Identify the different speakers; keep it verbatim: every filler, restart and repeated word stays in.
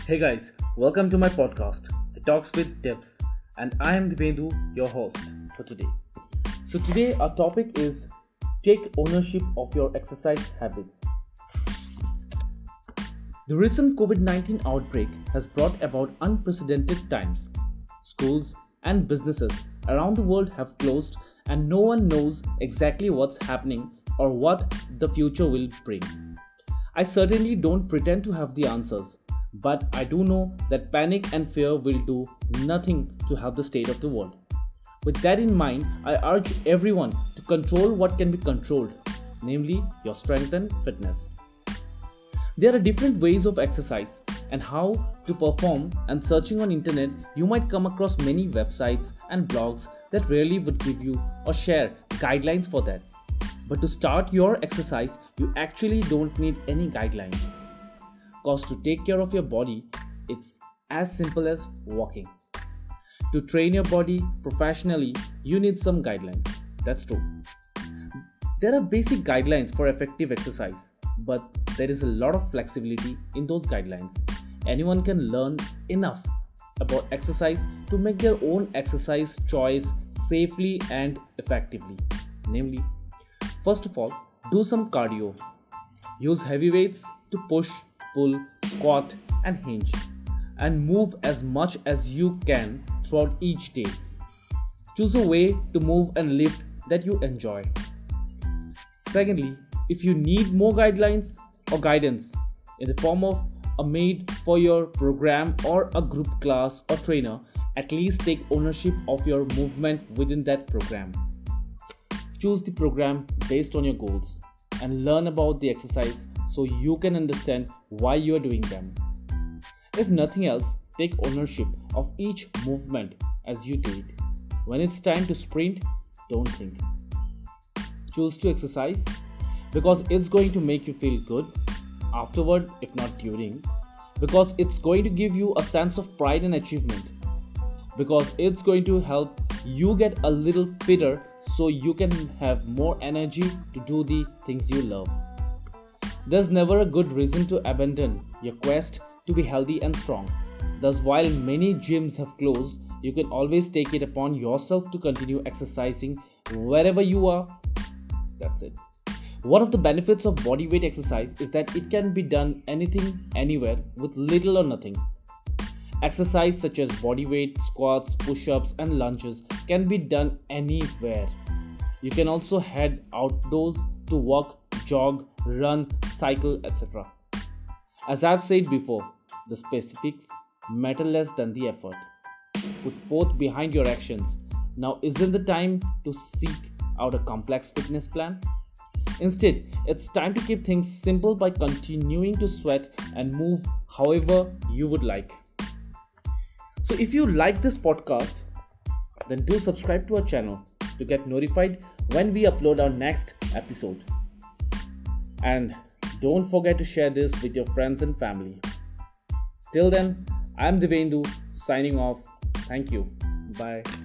Speaker 1: Hey guys, welcome to my podcast, The Talks with Tips, and I am Divendu, your host for today. So today our topic is take ownership of your exercise habits. The recent covid nineteen outbreak has brought about unprecedented times. Schools and businesses around the world have closed and no one knows exactly what's happening or what the future will bring. I certainly don't pretend to have the answers, but I do know that panic and fear will do nothing to help the state of the world. With that in mind, I urge everyone to control what can be controlled, namely your strength and fitness. There are different ways of exercise and how to perform, and searching on internet you might come across many websites and blogs that really would give you or share guidelines for that. But to start your exercise, you actually don't need any guidelines. Cause to take care of your body, it's as simple as walking. To train your body professionally, you need some guidelines. That's true. There are basic guidelines for effective exercise, but there is a lot of flexibility in those guidelines. Anyone can learn enough about exercise to make their own exercise choice safely and effectively. Namely, first of all, do some cardio. Use heavy weights to push, pull, squat and hinge, and move as much as you can throughout each day. Choose a way to move and lift that you enjoy. Secondly, if you need more guidelines or guidance in the form of a made for your program or a group class or trainer, at least take ownership of your movement within that program. Choose the program based on your goals and learn about the exercise so you can understand why you are doing them. If nothing else, take ownership of each movement as you do it. When it's time to sprint, don't think. Choose to exercise because it's going to make you feel good afterward, if not during, because it's going to give you a sense of pride and achievement, because it's going to help you get a little fitter so you can have more energy to do the things you love. There's never a good reason to abandon your quest to be healthy and strong. Thus, while many gyms have closed, you can always take it upon yourself to continue exercising wherever you are. That's it. One of the benefits of bodyweight exercise is that it can be done anything, anywhere with little or nothing. Exercise such as bodyweight, squats, push-ups and lunges can be done anywhere. You can also head outdoors to walk, jog, run, cycle, et cetera. As I've said before, the specifics matter less than the effort. Put forth behind your actions. Now isn't the time to seek out a complex fitness plan? Instead, it's time to keep things simple by continuing to sweat and move however you would like. So if you like this podcast, then do subscribe to our channel to get notified when we upload our next episode. And don't forget to share this with your friends and family. Till then, I'm Divendu signing off. Thank you. Bye.